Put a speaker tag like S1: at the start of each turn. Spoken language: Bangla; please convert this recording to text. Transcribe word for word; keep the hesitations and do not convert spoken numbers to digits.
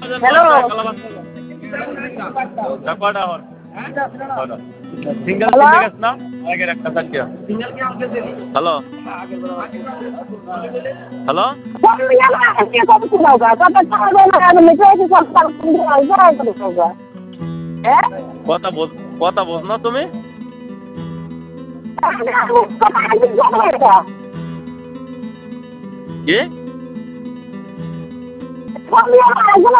S1: হ্যালো
S2: সিঙ্গেল সিঙ্গেল না আগের একটা চারটিয়া হ্যালো হ্যালো কথা বোঝ কথা বোঝ না তুমি কি